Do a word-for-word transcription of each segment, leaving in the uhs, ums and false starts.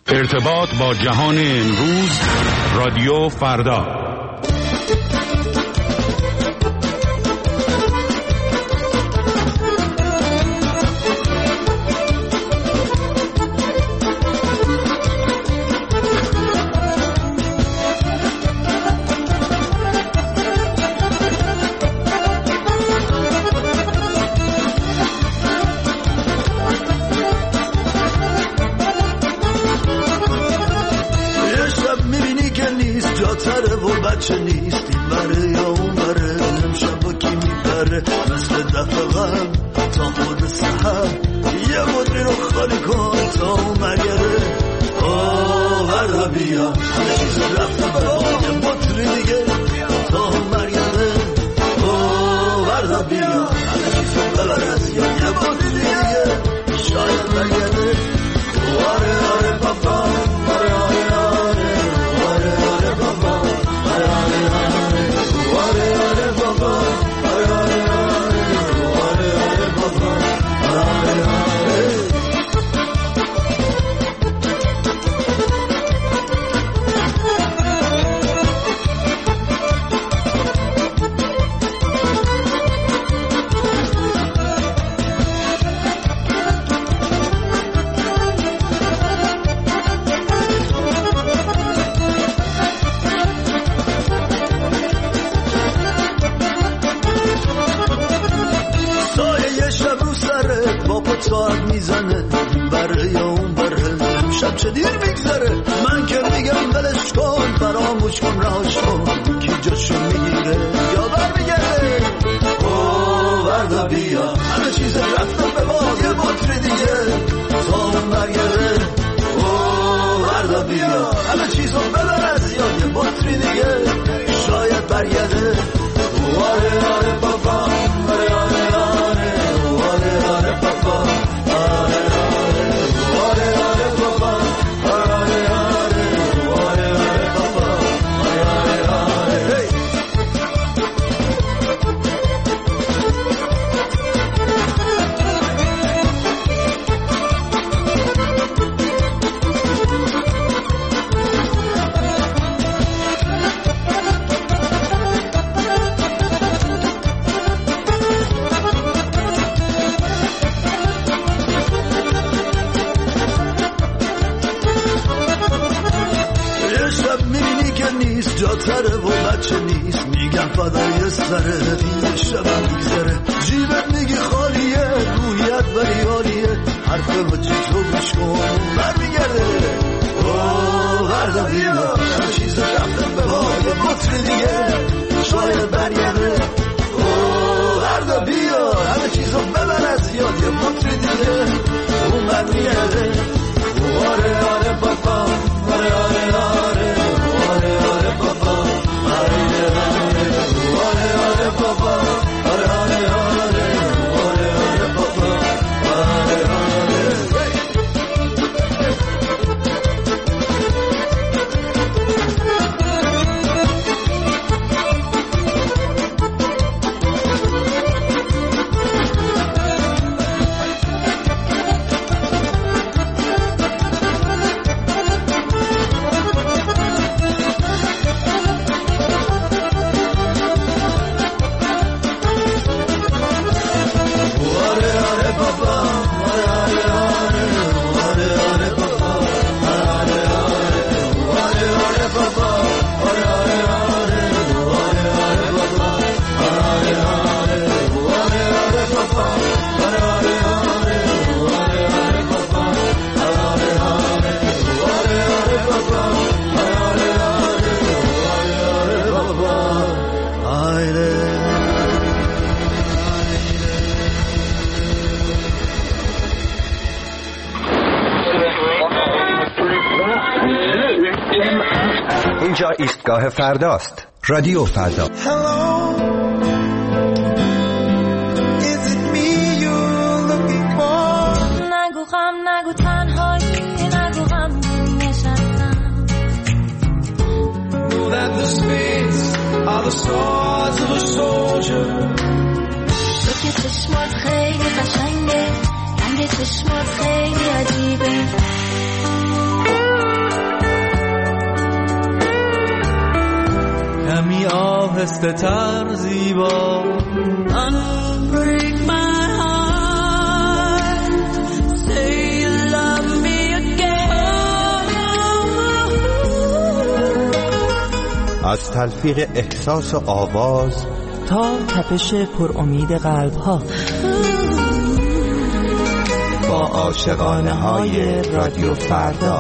ارتباط با جهان امروز، رادیو فردا. بچه نیست این بره یا اون بره، امشب با کی میبره مثل دفعه قبل تا خود سحر، یه مدری رو خالی کن تا اون مرگره. آه وردا بیا همه چیز رفته برا یه مدری دیگه تا اون مرگره. آه وردا بیا همه چیز ببر از یا یه مدری دیگه شاید مرگره. واره آره بابا واره آره آره واره آره بابا ساعت میزنه بره یا اون بره، شب چه دیر میگذره. من که میگم بلش کن فراموش کن رهاش کن، کی جاشو میگیره یا بر میگرده. اوه وردا بیا همه چیز رفته به باد یه بطری دیگه تا اون برگره. اوه وردا بیا همه چیزو ببر از یاد یه بطری دیگه شاید برگرده. واره آره بابا واره آره آره واره آره بابا جاتره و بچه نیست میگم فدای سره این شبم میگذره. جیبت میگی خالیه رویت ولی عالیه، حرف بچه رو گوش کن برمیگرده. اوه وردا بیا همه چیز رفتم به باد یه بطری دیگه شاید برگرده. اوه وردا بیا همه چیزو ببر از یاد یه بطری دیگه اون برمیگرده. آره آره بابا آره آره آره آره آره بابا آره آره آره بابا آره آره آره آره آره بابا آره آره. اینجا ایستگاه فرداست. رادیو فردا. نگو غم نگو تنهایی نگو غم نشستم. Know that the spades are the swords of a soldier. تو که چشمات خیلی قشنگه، رنگ چشمات خیلی عجیبه. آهسته تر زیبا. Unbreak my heart, say you love me again. از تلفیق احساس و آواز تا تپش پر امید قلب ها، با عاشقانه های رادیو فردا.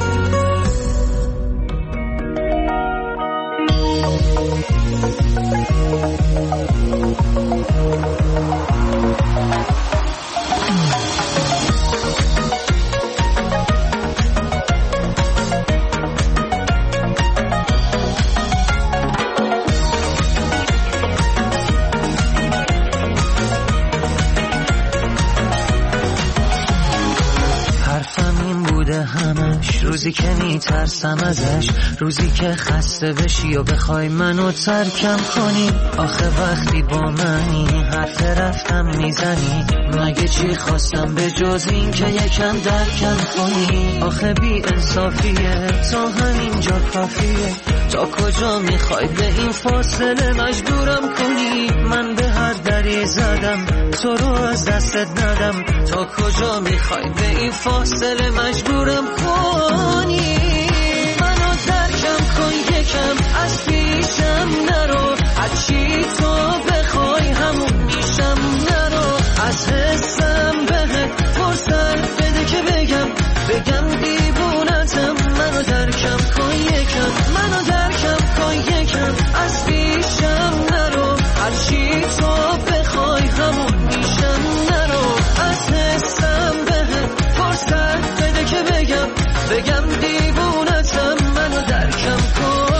روزی که میترسم ازش، روزی که خسته بشی و بخوای منو ترکم کنی. آخه وقتی با منی حرف رفتم میزنی، مگه چی خواستم به جز این که یکم درکم کنی. آخه بی انصافیه تا همینجا کافیه، تا کجا میخوای به این فاصله مجبورم کنی. من به هر دری زدم تو رو از دستت ندم، تا کجا میخوای به این فاصله مجبورم کنی. منو درکم کن یکم، از پیشم نرو، هرچی تو بخوای همون میشم. نرو از حسم بهت فرصت بده که بگم بگم دیوونتم. منو درکم کن یکم، منو درکم کن یکم، از پیشم نرو، هرچی تو بخوای همون میشم. نرو از حسم بهت فرصت بده که بگم بگم دیوونتم. منو درکم کن.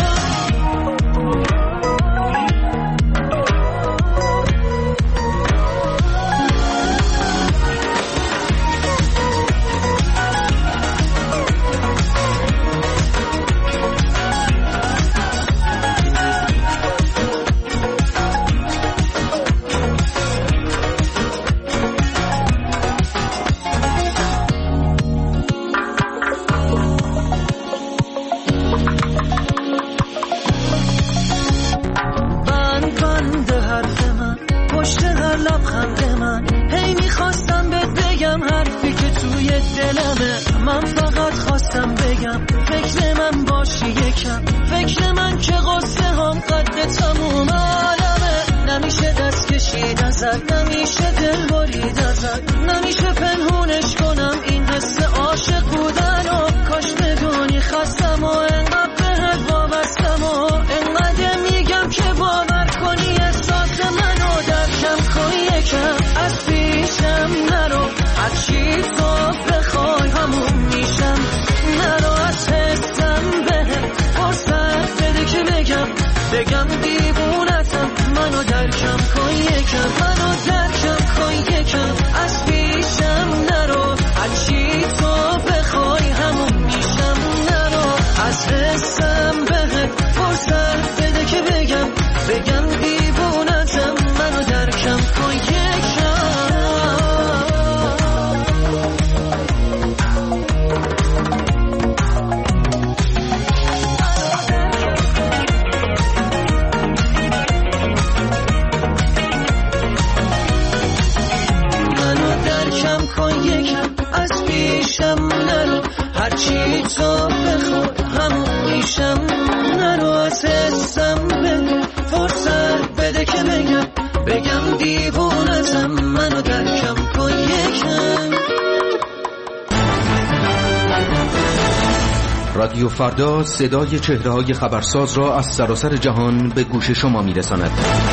من فقط خواستم بگم فکر من باشی یکم، فکر من که قصه هم قد تموم عالمه. نمیشه دست کشید ازت، نمیشه دل برید ازت، نمیشه پنهونش کنم این حس عاشق بودن. و کاش بدونی خستم و انقدر بهت وابستم و انقدر میگم که باور کنی احساس منو درکم کن یکم. از پیشم نرو، هرچی تو بخوای همون میشم. نرو از حسم بهت فرصت بده که بگم بگم دیوونتم. منو درکم کن یکم، منو درکم کن یکم، از پیشم نرو، هرچی تو بخوای همون میشم. نرو از حسم بهت فرصت بده که بگم بگم دیوونتم. منو درکم کن یکم. از پیشم نرو، هرچی تو بخوای همون میشم. نرو از حسم بده فرصت بده که بگم بگم دیوونتم. منو درکم کن یکم. رادیو فردا صدای چهره‌های خبرساز را از سراسر جهان به گوش شما میرساند.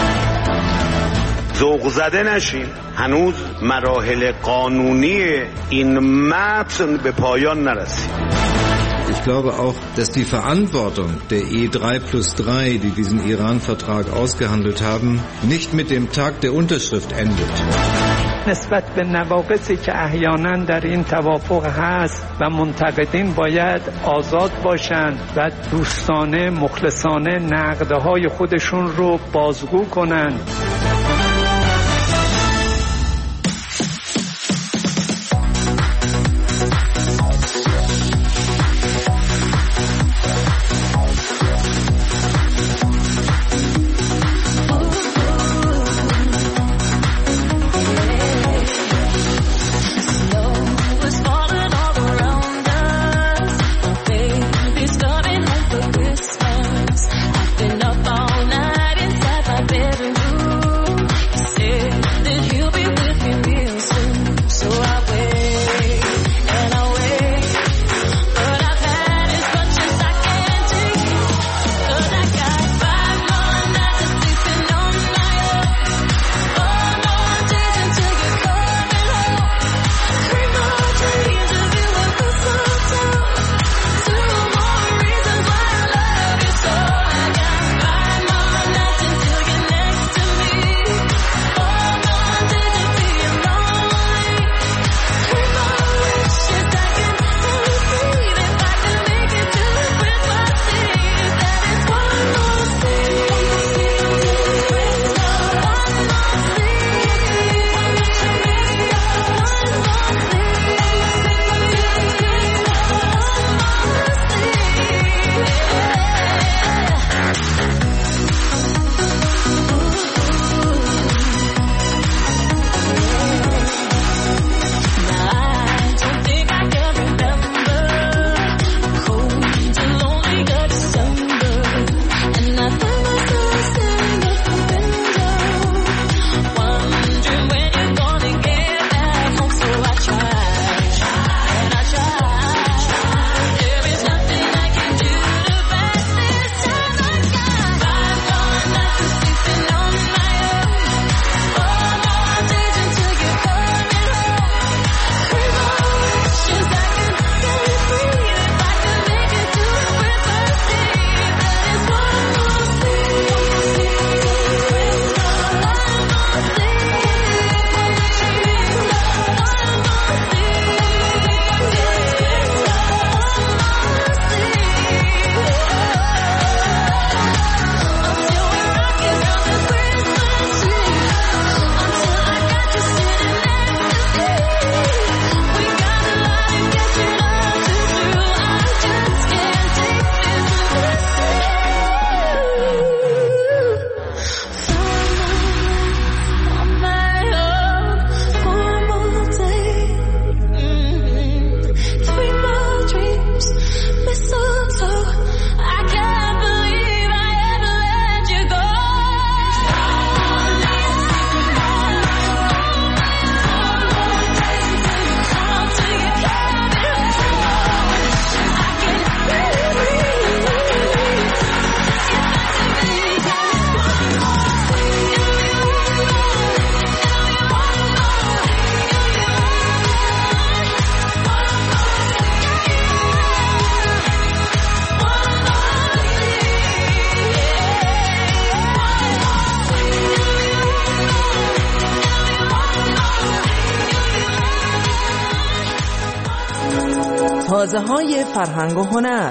ذوق زده نشین، هنوز مراحل قانونی این متن به پایان نرسید. Ich glaube auch, dass die Verantwortung der E drei plus drei, die diesen Iran-Vertrag ausgehandelt haben, nicht mit dem Tag der Unterschrift endet. نسبت به نواقصی که احیانا در این توافق هست و منتقدین باید آزاد باشند و دوستانه مخلصانه نقدهای خودشون رو بازگو کنند. تازه های فرهنگ و هنر.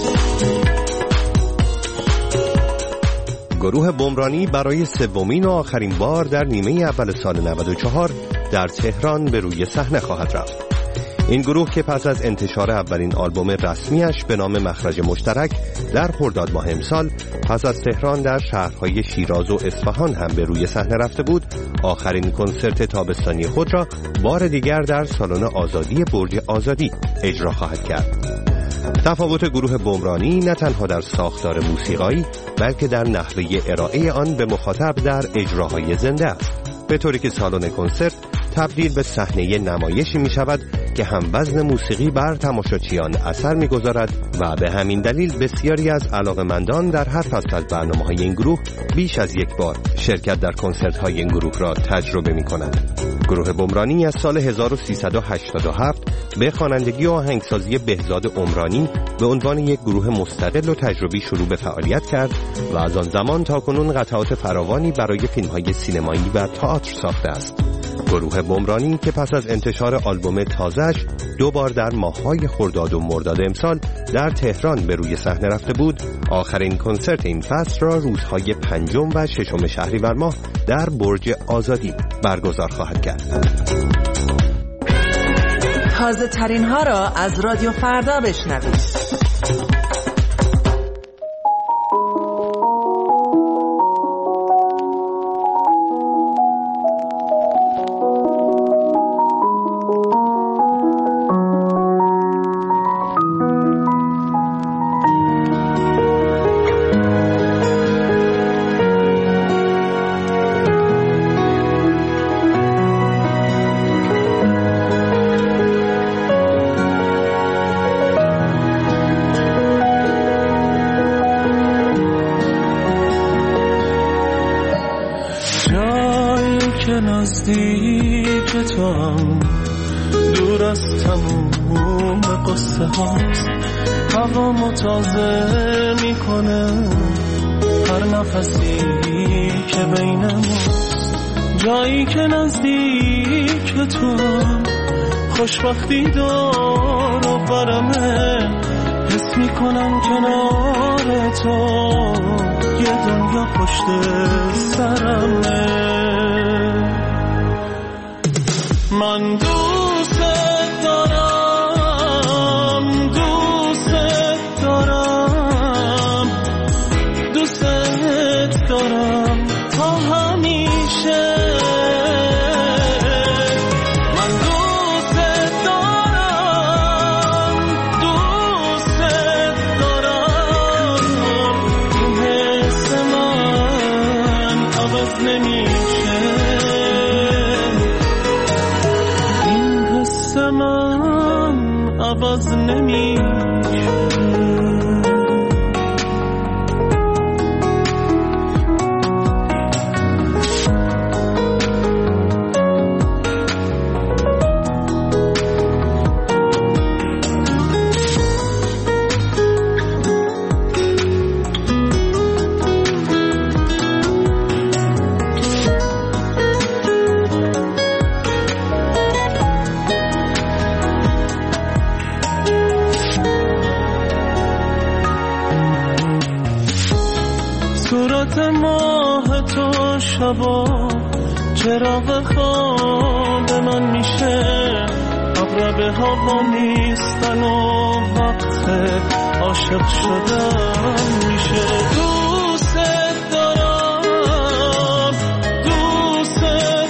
گروه بمرانی برای سومین و آخرین بار در نیمه اول سال نود و چهار در تهران به روی صحنه خواهد رفت. این گروه که پس از انتشار اولین آلبوم رسمیش به نام مخرج مشترک در خرداد ماه امسال پس از تهران در شهرهای شیراز و اصفهان هم به روی صحنه رفته بود، آخرین کنسرت تابستانی خود را بار دیگر در سالن آزادی برج آزادی اجرا خواهد کرد. تفاوت گروه بمرانی نه تنها در ساختار موسیقایی بلکه در نحوه ارائه آن به مخاطب در اجراهای زنده است، به طوری که سالن کنسرت تبدیل به صحنه نمایشی می شود که هم وزن موسیقی بر تماشاچیان اثر می گذارد و به همین دلیل بسیاری از علاقه‌مندان در هر فصل از برنامه‌های این گروه بیش از یک بار شرکت در کنسرت‌های این گروه را تجربه می کنند. گروه بمرانی از سال هزار و سیصد و هشتاد و هفت به خوانندگی و آهنگسازی بهزاد عمرانی به عنوان یک گروه مستقل و تجربی شروع به فعالیت کرد و از آن زمان تا کنون قطعات فراوانی برای فیلم‌های سینمایی و تئاتر ساخته است. گروه بمرانی که پس از انتشار آلبوم تازه‌اش دو بار در ماه‌های خرداد و مرداد امسال در تهران به روی صحنه رفته بود، آخرین کنسرت این فصل را روزهای پنجم و ششم شهریور ماه در برج آزادی برگزار خواهد کرد. تازه ترین ها را از رادیو فردا بشنوید. نزدیک تو هم دور از تموم قصه هاست، هوا متازه میکنه هر نفسی که بینماست، جایی که نزدیک تو خوشبختی دار و برمه، حس میکنم کنار تو یه دنیا پشت سرمه. من دوست دارم دوست دارم دوست دارم تا همیشه. من دوست دارم دوست دارم این حس من عوض نمیشه، من عوض نمیشه. صورت ماه تو شبا چراغ خواب من میشه، ابر به هوا نیستن و وقت عاشق شدن میشه. دوست دارم دوست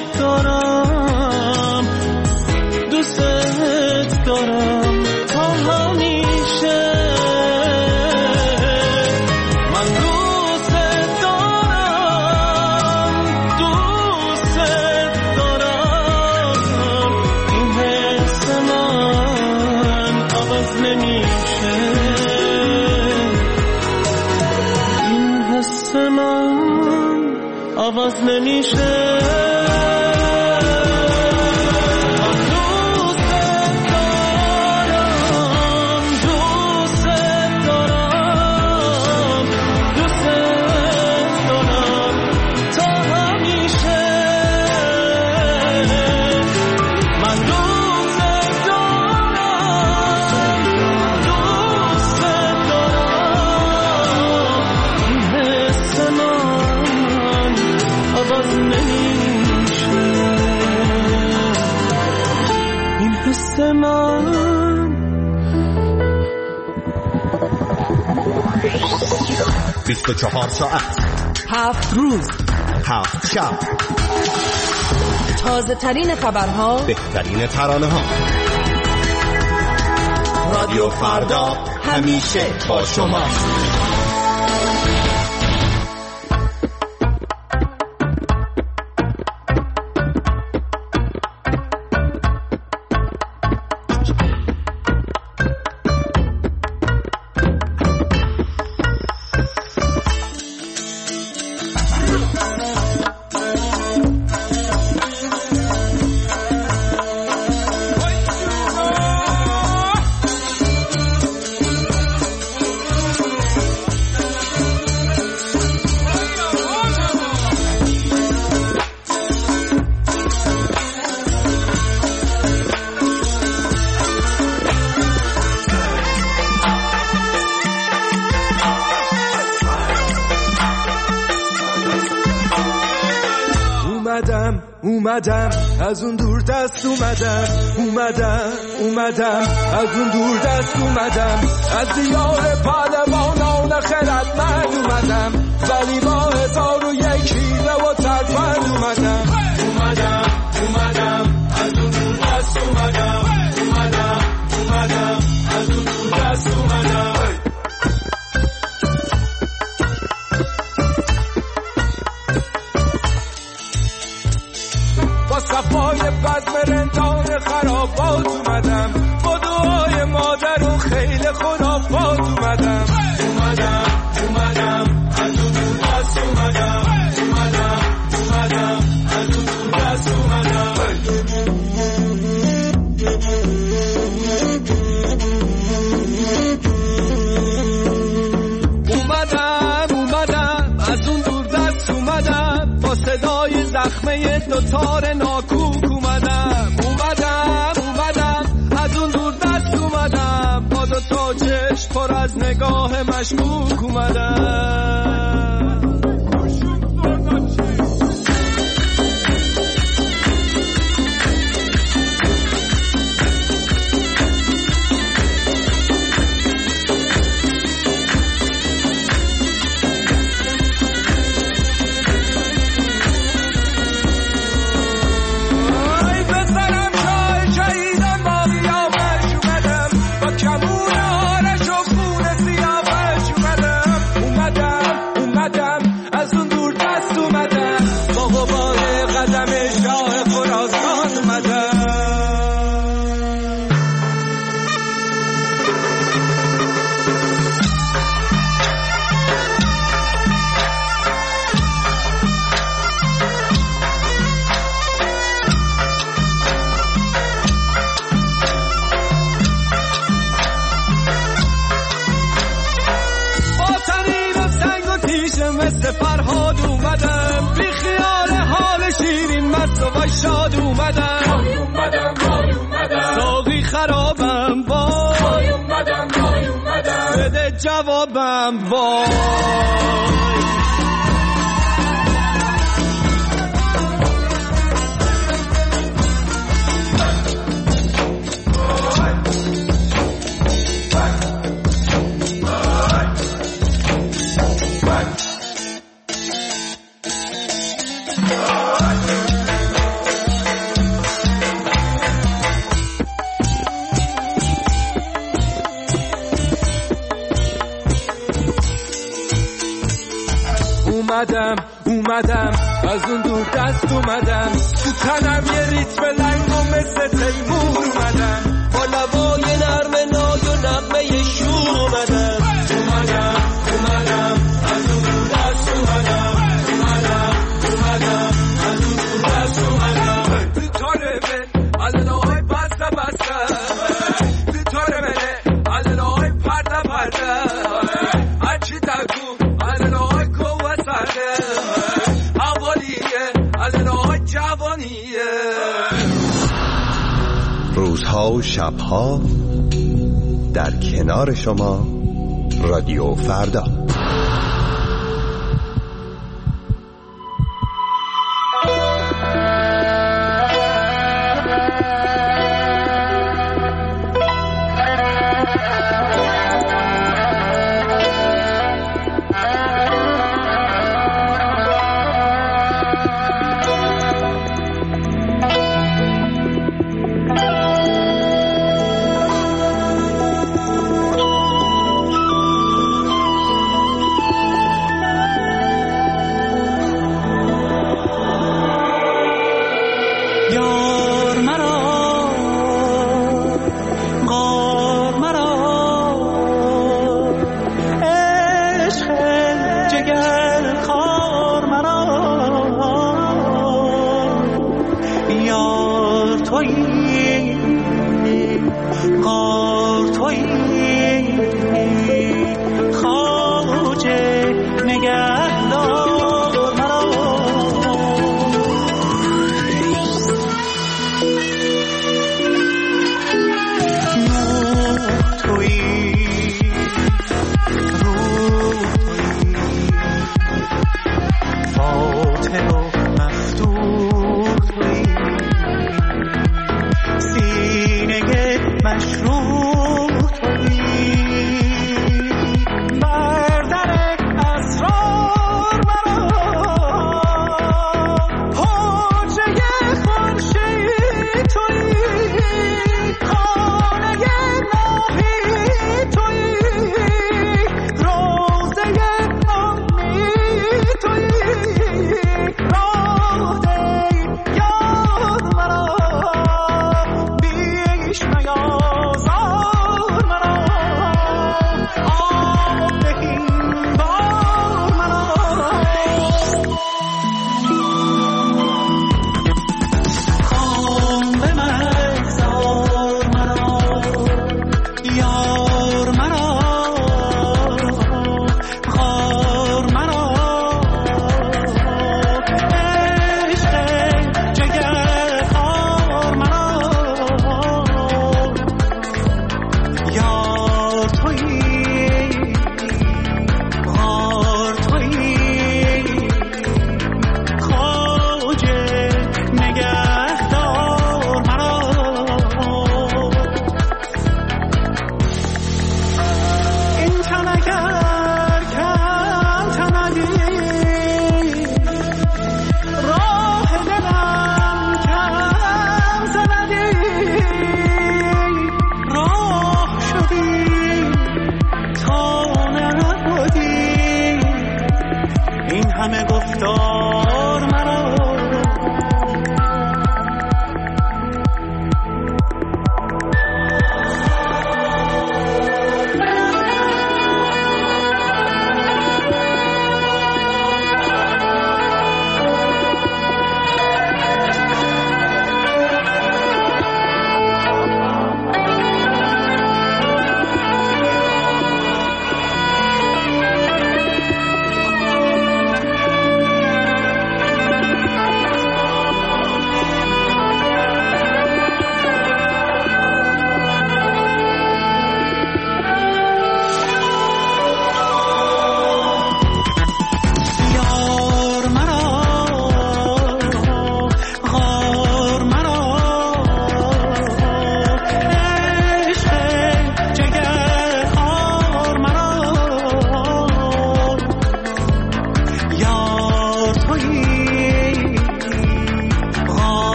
دارم دوست دارم تا همیشه. عوض نمیشه. بیست و چهار ساعت، هفت روز، هفت شب، تازه ترین خبرها، بهترین ترانه ها. رادیو فردا همیشه با شما. اومدم از اون دور دست اومدم اومدم اومدم از اون دور دست اومدم از دیار پهلوانان خردمند اومدم ولی با هزار و یک حیله و ترفند اومدم اومدم اومدم از اون دور دست اومدم اومدم اومدم از اون دور دست اومدم صفای بزم رندان خرابات اومدم با دعای مادر و خیل خرافات اومدم اومدم اومدم از اون دور دست اومدم اومدم اومدم از اون دور دست اومدم اومدم اومدم از اون دور دست اومدم با صدای زخمه دوتار ناکوک اومدم اومدم اومدم از اون دور دست اومدم با دوتا چشم پر از نگاه مشکوک اومدم فرهاد اومدم بی خیال حال شیرین مست و شاد اومدم وای اومدم وای اومدم ساقی خرابم وای اومدم وای اومدم بده جوابم وای اومدم اومدم از اون دور دست اومدم تو تنم یه ریتم لنگ و مثل تیمور اومدم با لبای نرم نای و نغمه شور اومدم اومدم اومدم از اون دور دست اومدم اومدم اومدم از اون دور دست اومدم تو تاره من علنای بسته بسته تو تاره منه علنای پرده پرده هرچی تگو علنای کوه سرده اولیه علنای جوانیه روزها و شبها در کنار شما رادیو فردا.